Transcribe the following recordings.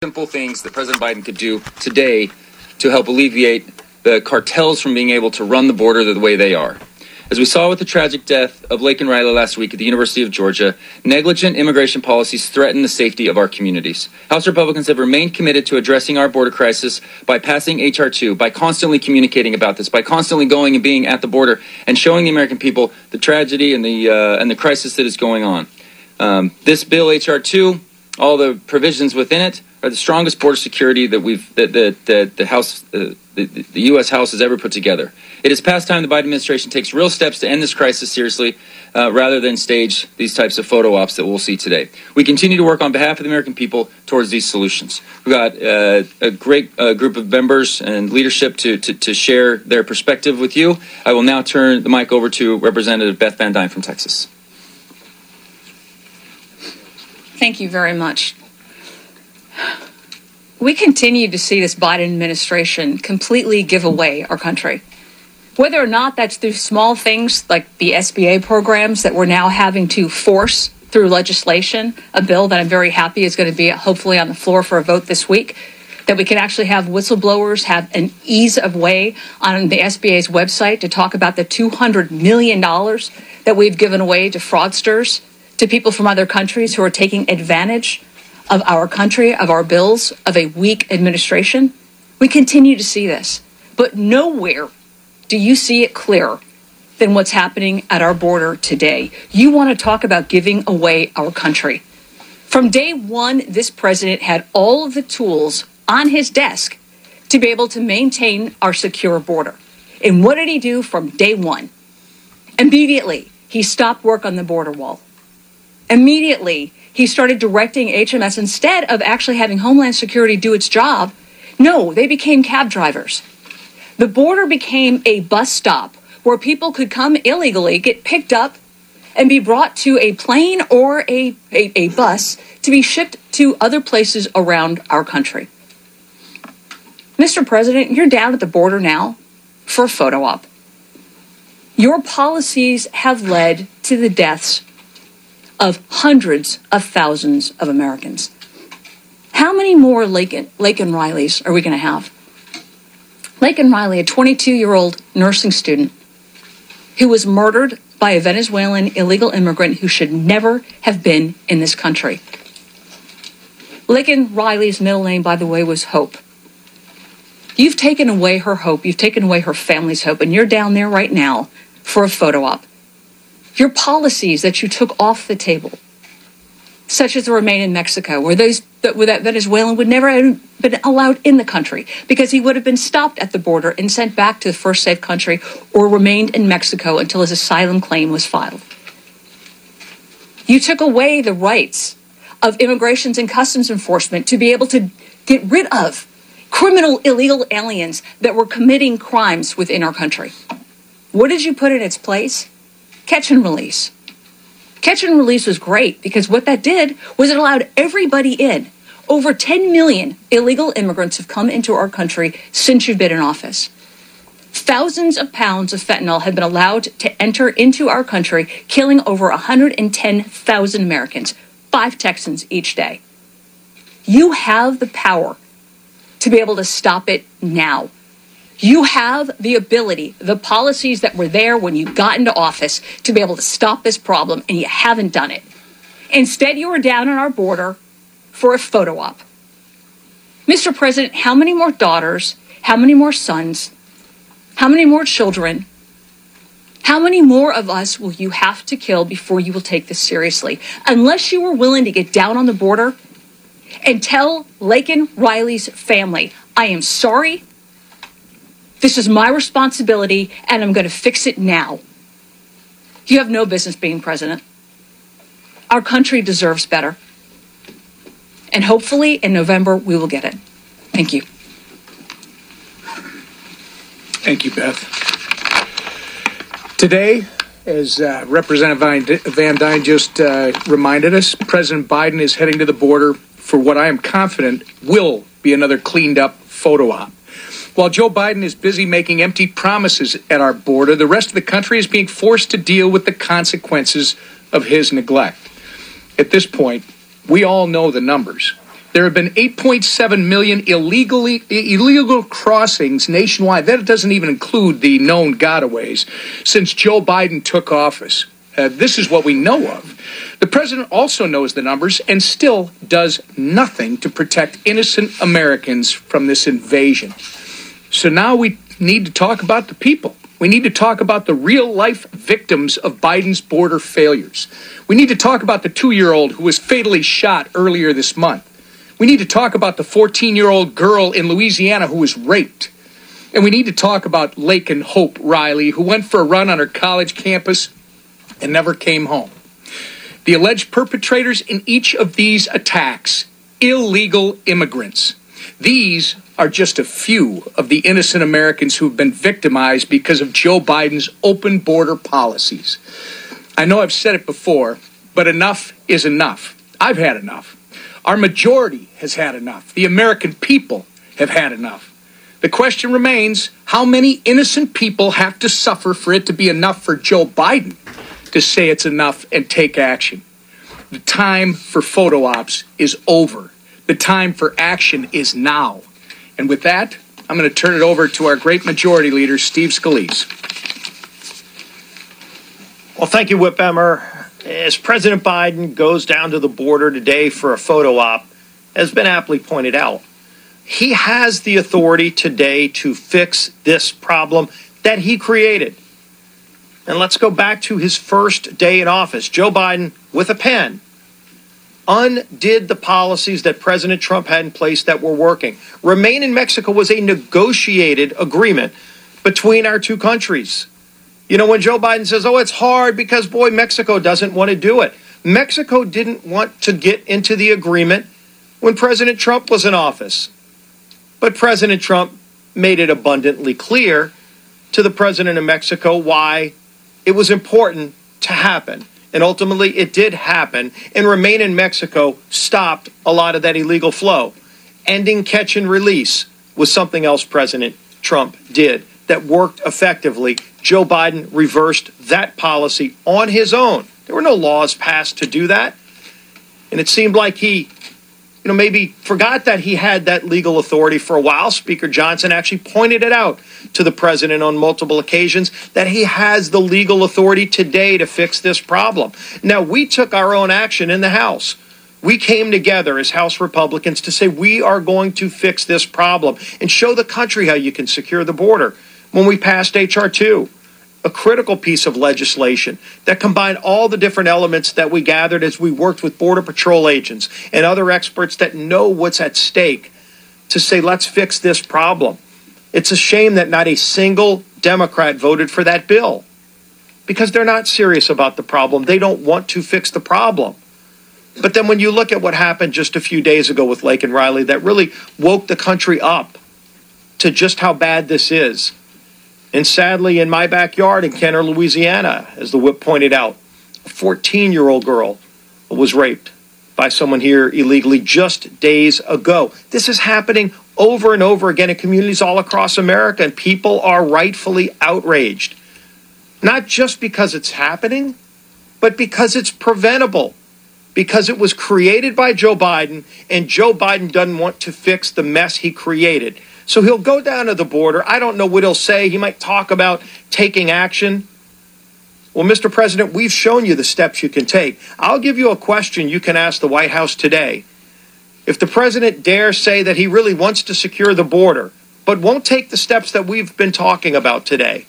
simple things that President Biden could do today to help alleviate the cartels from being able to run the border the way they are. As we saw with the tragic death of Laken Riley last week at the University of Georgia, negligent immigration policies threaten the safety of our communities. House Republicans have remained committed to addressing our border crisis by passing H.R. 2, by constantly communicating about this, by constantly going and being at the border and showing the American people the tragedy and the crisis that is going on. This bill, H.R. 2, all the provisions within it are the strongest border security that the U.S. House has ever put together. It is past time the Biden administration takes real steps to end this crisis seriously, rather than stage these types of photo ops that we'll see today. We continue to work on behalf of the American people towards these solutions. We've got a great group of members and leadership to share their perspective with you. I will now turn the mic over to Representative Beth Van Duyne from Texas. Thank you very much. We continue to see this Biden administration completely give away our country. Whether or not that's through small things like the SBA programs that we're now having to force through legislation, a bill that I'm very happy is going to be hopefully on the floor for a vote this week, that we can actually have whistleblowers have an ease of way on the SBA's website to talk about the $200 million that we've given away to fraudsters, to people from other countries who are taking advantage of our country, of our bills, of a weak administration. We continue to see this, but nowhere do you see it clearer than what's happening at our border today. You want to talk about giving away our country. From day one, this president had all of the tools on his desk to be able to maintain our secure border. And what did he do from day one? Immediately, he stopped work on the border wall. Immediately, he started directing HMS instead of actually having Homeland Security do its job. No, they became cab drivers. The border became a bus stop where people could come illegally, get picked up, and be brought to a plane or a bus to be shipped to other places around our country. Mr. President, you're down at the border now for a photo op. Your policies have led to the deaths of hundreds of thousands of Americans. How many more Laken Rileys are we going to have? Laken Riley, a 22-year-old nursing student who was murdered by a Venezuelan illegal immigrant who should never have been in this country. Laken Riley's middle name, by the way, was Hope. You've taken away her hope. You've taken away her family's hope, and you're down there right now for a photo op. Your policies that you took off the table, such as the Remain in Mexico, where that Venezuelan would never have been allowed in the country because he would have been stopped at the border and sent back to the first safe country or remained in Mexico until his asylum claim was filed. You took away the rights of Immigration and Customs Enforcement to be able to get rid of criminal illegal aliens that were committing crimes within our country. What did you put in its place? Catch and release. Catch and release was great because what that did was it allowed everybody in. Over 10 million illegal immigrants have come into our country since you've been in office. Thousands of pounds of fentanyl have been allowed to enter into our country, killing over 110,000 Americans, 5 Texans each day. You have the power to be able to stop it now. You have the ability, the policies that were there when you got into office to be able to stop this problem, and you haven't done it. Instead, you are down on our border for a photo op. Mr. President, how many more daughters, how many more sons, how many more children, how many more of us will you have to kill before you will take this seriously? Unless you are willing to get down on the border and tell Laken Riley's family, I am sorry. This is my responsibility, and I'm going to fix it now. You have no business being president. Our country deserves better. And hopefully in November, we will get it. Thank you. Thank you, Beth. Today, as Representative Van Duyne just reminded us, President Biden is heading to the border for what I am confident will be another cleaned up photo op. While Joe Biden is busy making empty promises at our border, the rest of the country is being forced to deal with the consequences of his neglect. At this point, we all know the numbers. There have been 8.7 million illegal crossings nationwide. That doesn't even include the known gotaways since Joe Biden took office. This is what we know of. The president also knows the numbers and still does nothing to protect innocent Americans from this invasion. So now we need to talk about the people. We need to talk about the real-life victims of Biden's border failures. We need to talk about the 2-year-old who was fatally shot earlier this month. We need to talk about the 14-year-old girl in Louisiana who was raped. And we need to talk about Laken Hope Riley, who went for a run on her college campus and never came home. The alleged perpetrators in each of these attacks, illegal immigrants. These are just a few of the innocent Americans who've been victimized because of Joe Biden's open border policies. I know I've said it before, but enough is enough. I've had enough. Our majority has had enough. The American people have had enough. The question remains, how many innocent people have to suffer for it to be enough for Joe Biden to say it's enough and take action? The time for photo ops is over. The time for action is now. And with that, I'm going to turn it over to our great majority leader, Steve Scalise. Well, thank you, Whip Emmer. As President Biden goes down to the border today for a photo op, has been aptly pointed out, he has the authority today to fix this problem that he created. And let's go back to his first day in office. Joe Biden, with a pen, undid the policies that President Trump had in place that were working. Remain in Mexico was a negotiated agreement between our two countries. You know, when Joe Biden says, oh, it's hard because, boy, Mexico doesn't want to do it. Mexico didn't want to get into the agreement when President Trump was in office. But President Trump made it abundantly clear to the president of Mexico why it was important to happen. And ultimately, it did happen. And Remain in Mexico stopped a lot of that illegal flow. Ending catch and release was something else President Trump did that worked effectively. Joe Biden reversed that policy on his own. There were no laws passed to do that. And it seemed like he, maybe forgot that he had that legal authority for a while. Speaker Johnson actually pointed it out to the president on multiple occasions that he has the legal authority today to fix this problem. Now, we took our own action in the House. We came together as House Republicans to say we are going to fix this problem and show the country how you can secure the border. When we passed H.R. 2, a critical piece of legislation that combined all the different elements that we gathered as we worked with Border Patrol agents and other experts that know what's at stake to say, let's fix this problem. It's a shame that not a single Democrat voted for that bill because they're not serious about the problem. They don't want to fix the problem. But then when you look at what happened just a few days ago with Laken Riley, that really woke the country up to just how bad this is. And sadly, in my backyard in Kenner, Louisiana, as the whip pointed out, a 14-year-old girl was raped by someone here illegally just days ago. This is happening over and over again in communities all across America, and people are rightfully outraged. Not just because it's happening, but because it's preventable. Because it was created by Joe Biden, and Joe Biden doesn't want to fix the mess he created. So he'll go down to the border. I don't know what he'll say. He might talk about taking action. Well, Mr. President, we've shown you the steps you can take. I'll give you a question you can ask the White House today. If the president dares say that he really wants to secure the border, but won't take the steps that we've been talking about today,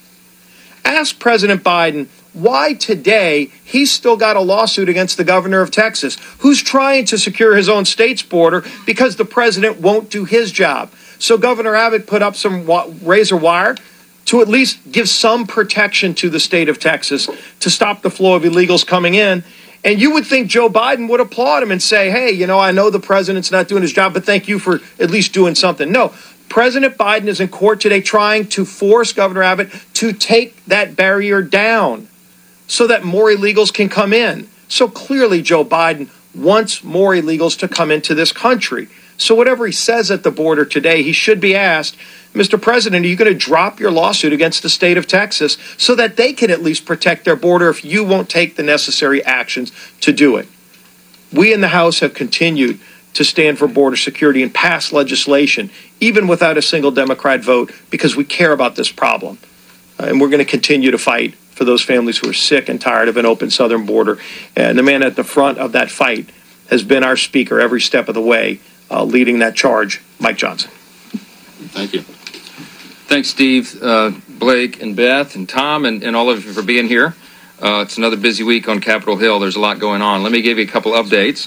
ask President Biden why today he's still got a lawsuit against the governor of Texas, who's trying to secure his own state's border because the president won't do his job. So Governor Abbott put up some razor wire to at least give some protection to the state of Texas to stop the flow of illegals coming in. And you would think Joe Biden would applaud him and say, hey, I know the president's not doing his job, but thank you for at least doing something. No, President Biden is in court today trying to force Governor Abbott to take that barrier down so that more illegals can come in. So clearly Joe Biden wants more illegals to come into this country. So whatever he says at the border today, he should be asked, Mr. President, are you going to drop your lawsuit against the state of Texas so that they can at least protect their border if you won't take the necessary actions to do it? We in the House have continued to stand for border security and pass legislation, even without a single Democrat vote, because we care about this problem. And we're going to continue to fight for those families who are sick and tired of an open southern border. And the man at the front of that fight has been our speaker every step of the way, leading that charge, Mike Johnson. Thank you. Thanks, Steve, Blake, and Beth, and Tom, and all of you for being here. It's another busy week on Capitol Hill. There's a lot going on. Let me give you a couple updates.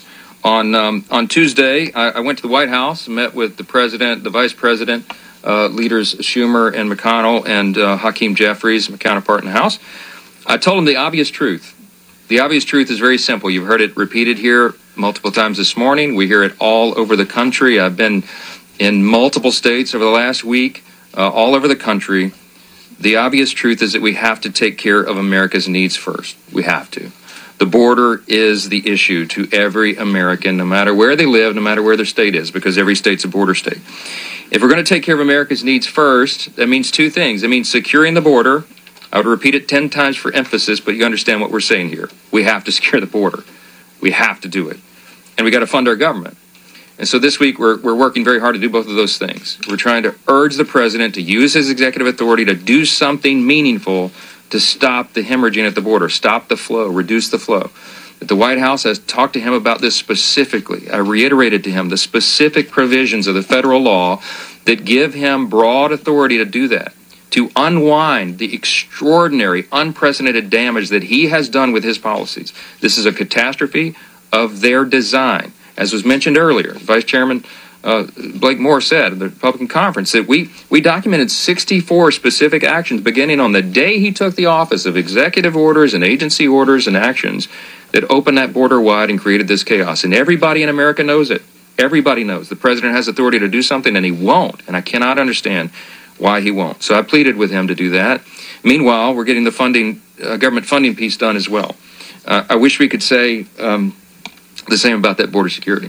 On Tuesday, I went to the White House, met with the president, the vice president, leaders Schumer and McConnell, and Hakeem Jeffries, my counterpart in the House. I told them the obvious truth. The obvious truth is very simple. You've heard it repeated here multiple times this morning. We hear it all over the country. I've been in multiple states over the last week, all over the country. The obvious truth is that we have to take care of America's needs first. We have to. The border is the issue to every American, no matter where they live, no matter where their state is, because every state's a border state. If we're going to take care of America's needs first, that means two things. It means securing the border. I would repeat it 10 times for emphasis, but you understand what we're saying here. We have to secure the border. We have to do it. And we got to fund our government. And so this week, we're working very hard to do both of those things. We're trying to urge the president to use his executive authority to do something meaningful to stop the hemorrhaging at the border, stop the flow, reduce the flow. The White House has talked to him about this specifically. I reiterated to him the specific provisions of the federal law that give him broad authority to do that, to unwind the extraordinary, unprecedented damage that he has done with his policies. This is a catastrophe of their design. As was mentioned earlier, Vice Chairman Blake Moore said at the Republican conference that we documented 64 specific actions beginning on the day he took the office of executive orders and agency orders and actions that opened that border wide and created this chaos. And everybody in America knows it. Everybody knows the president has authority to do something, and he won't. And I cannot understand why he won't. So I pleaded with him to do that. Meanwhile, we're getting the funding, government funding piece done as well. I wish we could say the same about that border security.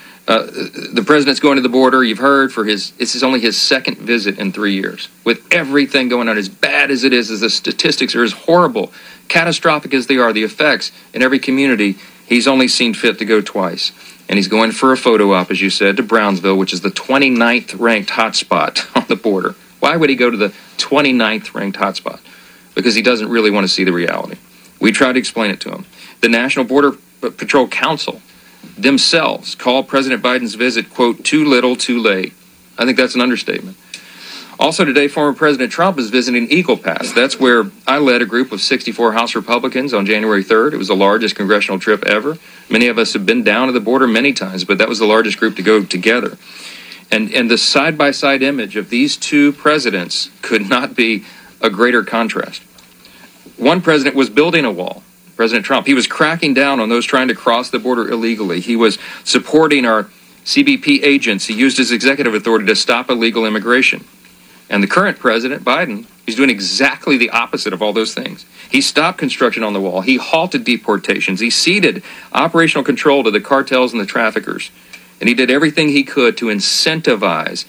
The president's going to the border. You've heard this is only his second visit in 3 years. With everything going on, as bad as it is, as the statistics are as horrible, catastrophic as they are, the effects in every community, he's only seen fit to go twice. And he's going for a photo op, as you said, to Brownsville, which is the 29th ranked hotspot on the border. Why would he go to the 29th ranked hotspot? Because he doesn't really want to see the reality. We tried to explain it to him. The National Border Patrol Council themselves called President Biden's visit, quote, too little, too late. I think that's an understatement. Also today, former President Trump is visiting Eagle Pass. That's where I led a group of 64 House Republicans on January 3rd. It was the largest congressional trip ever. Many of us have been down to the border many times, but that was the largest group to go together. And the side-by-side image of these two presidents could not be a greater contrast. One president was building a wall, President Trump. He was cracking down on those trying to cross the border illegally. He was supporting our CBP agents. He used his executive authority to stop illegal immigration. And the current president, Biden, he's doing exactly the opposite of all those things. He stopped construction on the wall. He halted deportations. He ceded operational control to the cartels and the traffickers. And he did everything he could to incentivize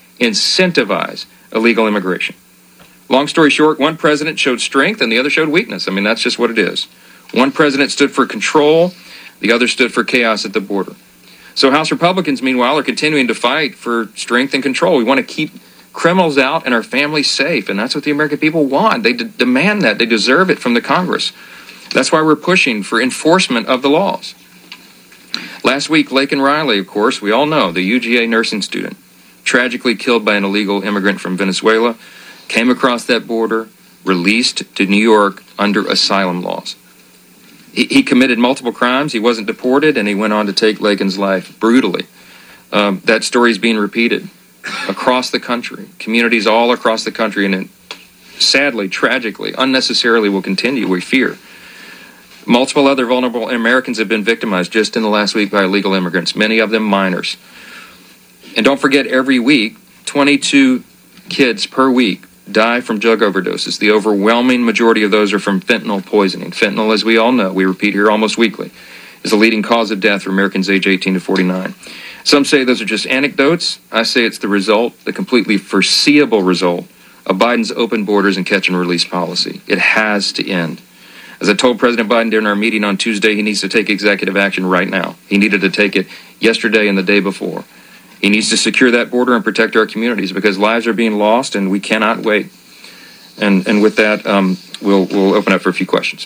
illegal immigration. Long story short, one president showed strength and the other showed weakness. I mean, that's just what it is. One president stood for control, the other stood for chaos at the border. So House Republicans, meanwhile, are continuing to fight for strength and control. We want to keep criminals out and our families safe, and that's what the American people want. They demand that. They deserve it from the Congress. That's why we're pushing for enforcement of the laws. Last week, Laken Riley, of course, we all know, the UGA nursing student, tragically killed by an illegal immigrant from Venezuela, came across that border, released to New York under asylum laws. He committed multiple crimes. He wasn't deported, and he went on to take Laken's life brutally. That story is being repeated across the country, communities all across the country, and it, sadly, tragically, unnecessarily will continue, we fear. Multiple other vulnerable Americans have been victimized just in the last week by illegal immigrants, many of them minors. And don't forget, every week, 22 kids per week die from drug overdoses. The overwhelming majority of those are from fentanyl poisoning. Fentanyl, as we all know, we repeat here almost weekly, is the leading cause of death for Americans age 18 to 49. Some say those are just anecdotes. I say it's the result, the completely foreseeable result, of Biden's open borders and catch and release policy. It has to end. As I told President Biden during our meeting on Tuesday, he needs to take executive action right now. He needed to take it yesterday and the day before. He needs to secure that border and protect our communities because lives are being lost and we cannot wait. And with that, we'll open up for a few questions.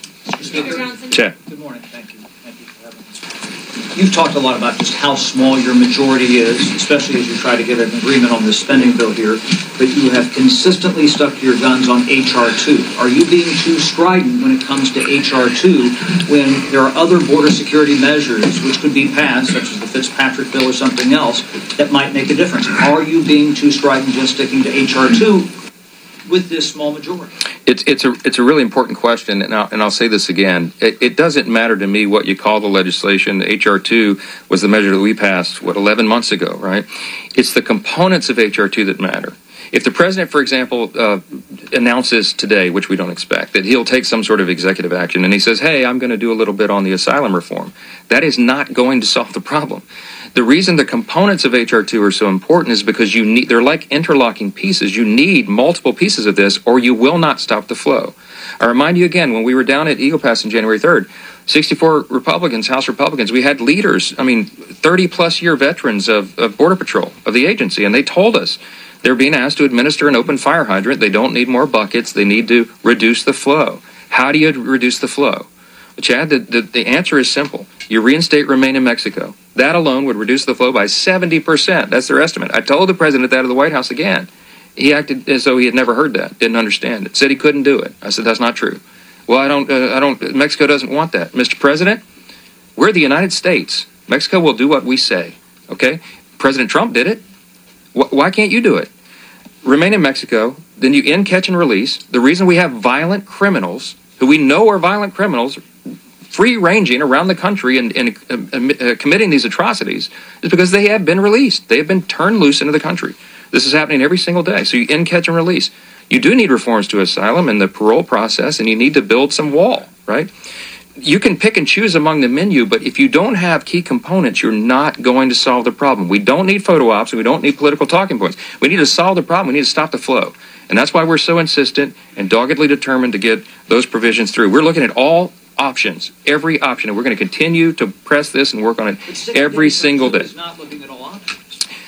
Chad. Good morning. Thank you. Thank you for having us. You've talked a lot about just how small your majority is, especially as you try to get an agreement on this spending bill here, but you have consistently stuck to your guns on H.R. 2. Are you being too strident when it comes to H.R. 2 when there are other border security measures which could be passed, such as the Fitzpatrick bill or something else, that might make a difference? Are you being too strident just sticking to H.R. 2 with this small majority? It's a really important question, and I'll say this again. It doesn't matter to me what you call the legislation. H.R. 2 was the measure that we passed, 11 months ago, right? It's the components of H.R. 2 that matter. If the president, for example, announces today, which we don't expect, that he'll take some sort of executive action, and he says, hey, I'm going to do a little bit on the asylum reform, that is not going to solve the problem. The reason the components of H.R. 2 are so important is because they're like interlocking pieces. You need multiple pieces of this or you will not stop the flow. I remind you again, when we were down at Eagle Pass on January 3rd, 64 Republicans, House Republicans, we had leaders, 30-plus year veterans of Border Patrol, of the agency, and they told us they're being asked to administer an open fire hydrant. They don't need more buckets. They need to reduce the flow. How do you reduce the flow? Chad, the answer is simple. You reinstate Remain in Mexico. That alone would reduce the flow by 70%. That's their estimate. I told the president that at the White House again. He acted as though he had never heard that, didn't understand it, said he couldn't do it. I said, that's not true. Well, Mexico doesn't want that. Mr. President, we're the United States. Mexico will do what we say, okay? President Trump did it. Why can't you do it? Remain in Mexico, then you end catch and release. The reason we have violent criminals, who we know are violent criminals, free-ranging around the country and committing these atrocities is because they have been released. They have been turned loose into the country. This is happening every single day. So you end, catch, and release. You do need reforms to asylum and the parole process, and you need to build some wall, right? You can pick and choose among the menu, but if you don't have key components, you're not going to solve the problem. We don't need photo ops, and we don't need political talking points. We need to solve the problem. We need to stop the flow. And that's why we're so insistent and doggedly determined to get those provisions through. We're looking at all options, every option, and we're going to continue to press this and work on it every single day. Not looking at all options.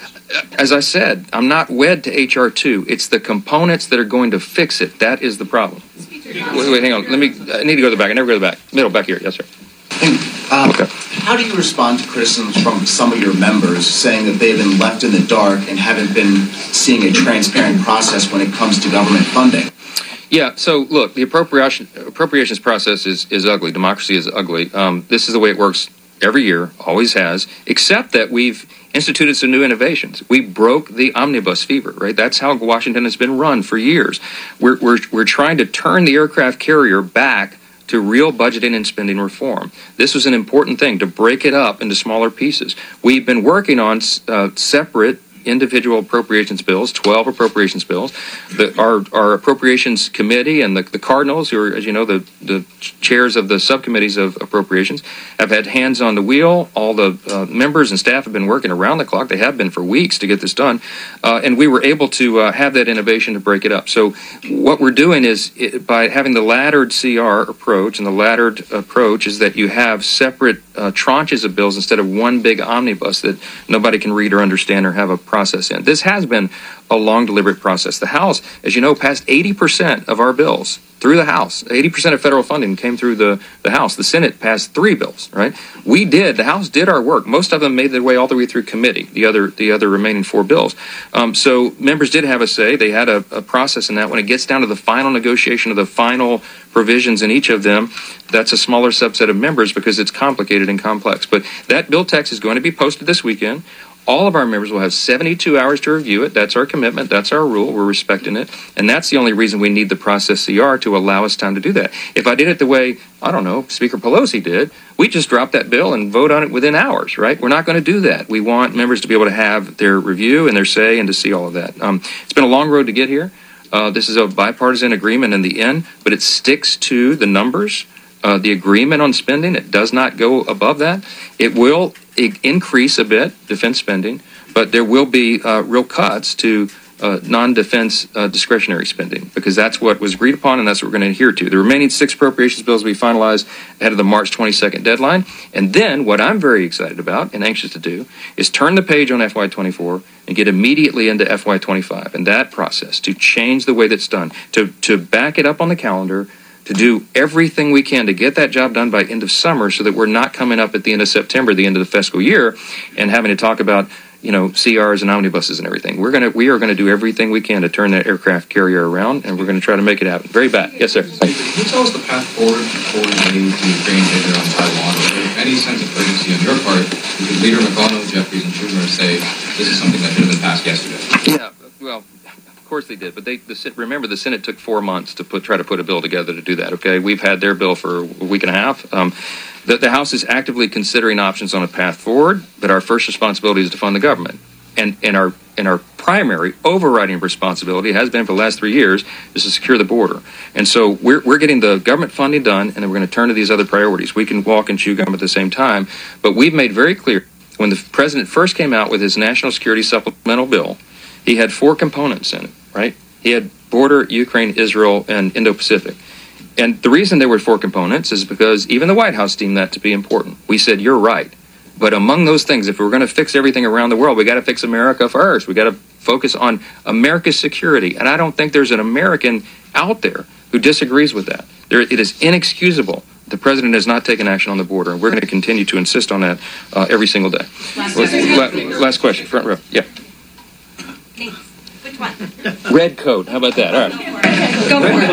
As I said, I'm not wed to H.R. 2. It's the components that are going to fix it. That is the problem. Wait, hang on. I need to go to the back. I never go to the back. Middle, back here. Yes, sir. Okay. How do you respond to criticisms from some of your members saying that they've been left in the dark and haven't been seeing a transparent process when it comes to government funding? Yeah, so look, the appropriations process is ugly. Democracy is ugly. This is the way it works every year, always has, except that we've instituted some new innovations. We broke the omnibus fever, right? That's how Washington has been run for years. We're trying to turn the aircraft carrier back to real budgeting and spending reform. This was an important thing, to break it up into smaller pieces. We've been working on separate individual appropriations bills, 12 appropriations bills. Our appropriations committee and the Cardinals, who are, as you know, the chairs of the subcommittees of appropriations, have had hands on the wheel. All the members and staff have been working around the clock. They have been for weeks to get this done. And we were able to have that innovation to break it up. So what we're doing is, by having the laddered CR approach, and the laddered approach is that you have separate tranches of bills instead of one big omnibus that nobody can read or understand or have a process in. This has been a long, deliberate process. The House, as you know, passed 80% of our bills through the House. 80% of federal funding came through the House. The Senate passed 3 bills, right? The House did our work. Most of them made their way all the way through committee, the other remaining 4 bills. So members did have a say. They had a process in that. When it gets down to the final negotiation of the final provisions in each of them, that's a smaller subset of members because it's complicated and complex. But that bill text is going to be posted this weekend. All of our members will have 72 hours to review it. That's our commitment. That's our rule. We're respecting it. And that's the only reason we need the process CR, to allow us time to do that. If I did it the way, Speaker Pelosi did, we just drop that bill and vote on it within hours, right? We're not going to do that. We want members to be able to have their review and their say and to see all of that. It's been a long road to get here. This is a bipartisan agreement in the end, but it sticks to the numbers. The agreement on spending, it does not go above that. It will increase a bit, defense spending, but there will be real cuts to non-defense discretionary spending, because that's what was agreed upon and that's what we're going to adhere to. The remaining 6 appropriations bills will be finalized ahead of the March 22nd deadline. And then what I'm very excited about and anxious to do is turn the page on FY24 and get immediately into FY25. And that process, to change the way that's done, to back it up on the calendar, to do everything we can to get that job done by end of summer so that we're not coming up at the end of September, the end of the fiscal year, and having to talk about CRs and omnibuses and everything. We are going to do everything we can to turn that aircraft carrier around, and we're going to try to make it happen. Very bad. Yes, sir. Can you tell us the path forward for invading the Ukraine invasion on Taiwan? Is there any sense of urgency on your part? Because Leader McConnell, Jeffries, and Schumer say this is something that should have been passed yesterday. Yeah, well, of course they did, but remember the Senate took 4 months to try to put a bill together to do that. Okay, we've had their bill for a week and a half. The House is actively considering options on a path forward, but our first responsibility is to fund the government, and our primary overriding responsibility has been for the last 3 years is to secure the border. And so we're getting the government funding done, and then we're going to turn to these other priorities. We can walk and chew gum at the same time, but we've made very clear when the president first came out with his national security supplemental bill, he had 4 components in it, right? He had border, Ukraine, Israel, and Indo-Pacific. And the reason there were 4 components is because even the White House deemed that to be important. We said, you're right. But among those things, if we're going to fix everything around the world, we got to fix America first. We got to focus on America's security. And I don't think there's an American out there who disagrees with that. It is inexcusable. The president has not taken action on the border, and we're going to continue to insist on that every single day. Last question, front row. Yeah. Which one? Red coat. How about that? All right. Go for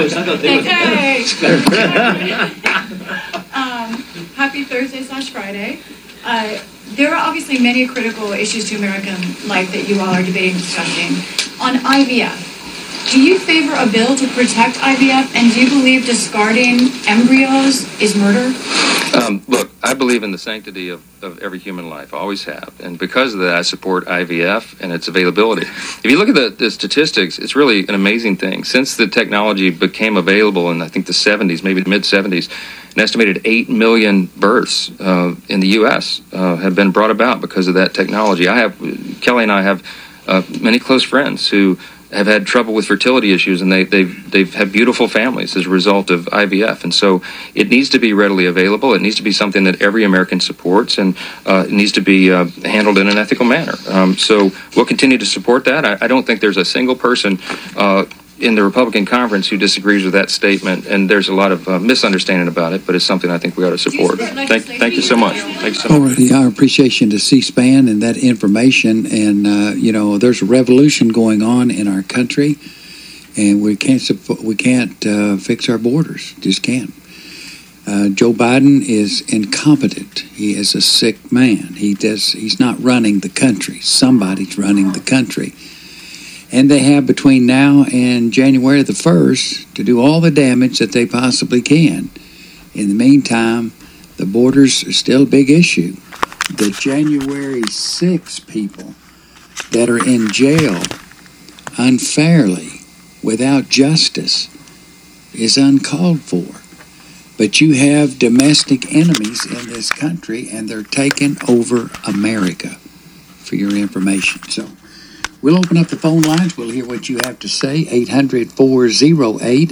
it. Happy Thursday/Friday. There are obviously many critical issues to American life that you all are debating and discussing. On IVF, do you favor a bill to protect IVF, and do you believe discarding embryos is murder? Look, I believe in the sanctity of every human life. I always have. And because of that, I support IVF and its availability. If you look at the statistics, it's really an amazing thing. Since the technology became available in, I think, the 70s, maybe the mid-70s, an estimated 8 million births in the U.S. Have been brought about because of that technology. Kelly and I have many close friends who have had trouble with fertility issues, and they've had beautiful families as a result of IVF. And so it needs to be readily available. It needs to be something that every American supports, and it needs to be handled in an ethical manner. So we'll continue to support that. I don't think there's a single person in the Republican conference who disagrees with that statement, and there's a lot of misunderstanding about it, but it's something I think we ought to support. Thank you so much. Thanks so much. Alrighty, our appreciation to C-SPAN and that information, and there's a revolution going on in our country, and we can't fix our borders. Just can't. Joe Biden is incompetent. He is a sick man. He's not running the country. Somebody's running the country. And they have between now and January the 1st to do all the damage that they possibly can. In the meantime, the borders are still a big issue. The January 6 people that are in jail unfairly, without justice, is uncalled for. But you have domestic enemies in this country, and they're taking over America, for your information. So we'll open up the phone lines. We'll hear what you have to say. 800-408